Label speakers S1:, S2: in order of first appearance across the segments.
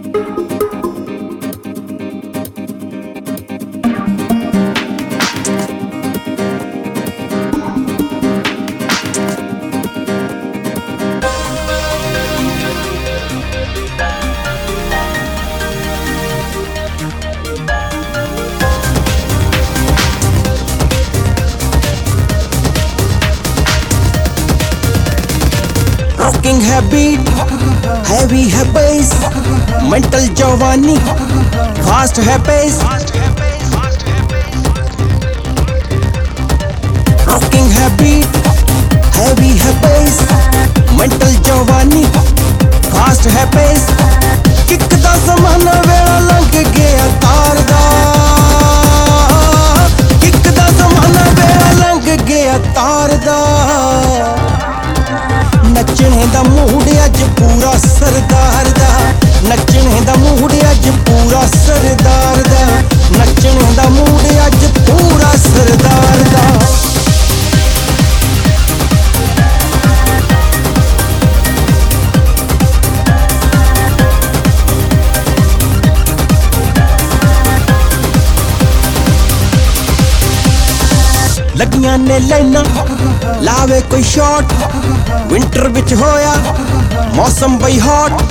S1: Rocking है beat, heavy है bass, mental जवानी, फास्ट है पेस। रॉकिंग है बीट, हैवी है बेस, मेंटल जवानी, फास्ट है पेस। किक दा ज़माना वेला लंघ गया तार दा, किक दा ज़माना वेला लंघ गया तार दा। नचने दा मूड अज पूरा सरदार दा, नचने दा मूड अज पूरा सरदार दा, नचने दा मूड अज पूरा सरदार दा। लगियां ने लाइना लावे कोई शॉट, विंटर विच होया मौसम बई हॉट।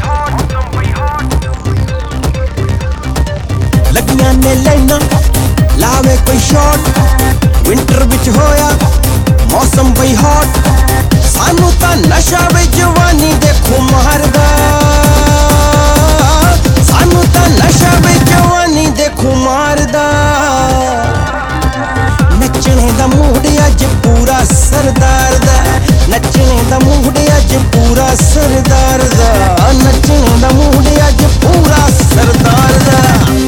S1: लगियां ने लाइना लावे कोई शॉट, विंटर विच होया मौसम बई हॉट। सानू तां नशा वे जवानी देखो मारदा, सानू तां नशा वे जवानी देखो मारदा। नचने दा मूड अज पूरा सरदार दा, नचने दा मूड अज पूरा सरदार दा, नचने दा मूड अज पूरा सरदार दा।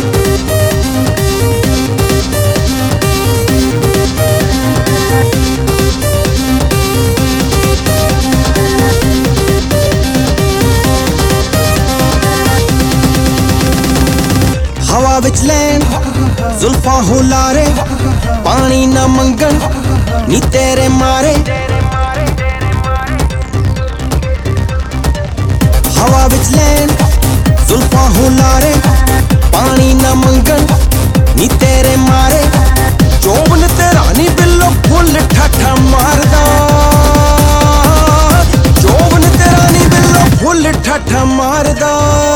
S1: हवा विच लैन जुल्फा हुलारे, पानी ना मंगन नी तेरे मारे। हवा विच लैन जुल्फा हुलारे, पानी ना मंगन नी तेरे मारे। चोबन तेरा नी बिल्लो फुल ठाठा मारदा, चोबन तेरा नी बिल्लो फुल ठाठा मारदा।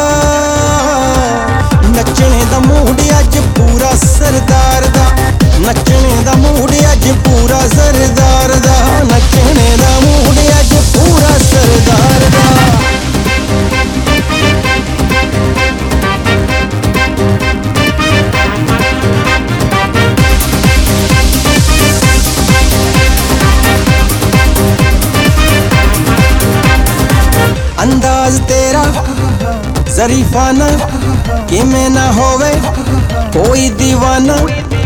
S1: नचने दा मूड अज पूरा सरदार दा, नचने दा मूड अज पूरा सरदार दा, नचने दा मूड अज पूरा सरदार दा। अंदाज तेरा ज़रीफाना, किमें ना होवे कोई दीवाना।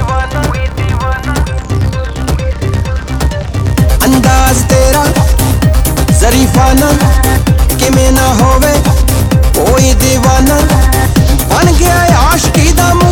S1: अंदाज तेरा ज़रीफाना, किमें ना होवे कोई दीवाना। बन गया आशिकी दा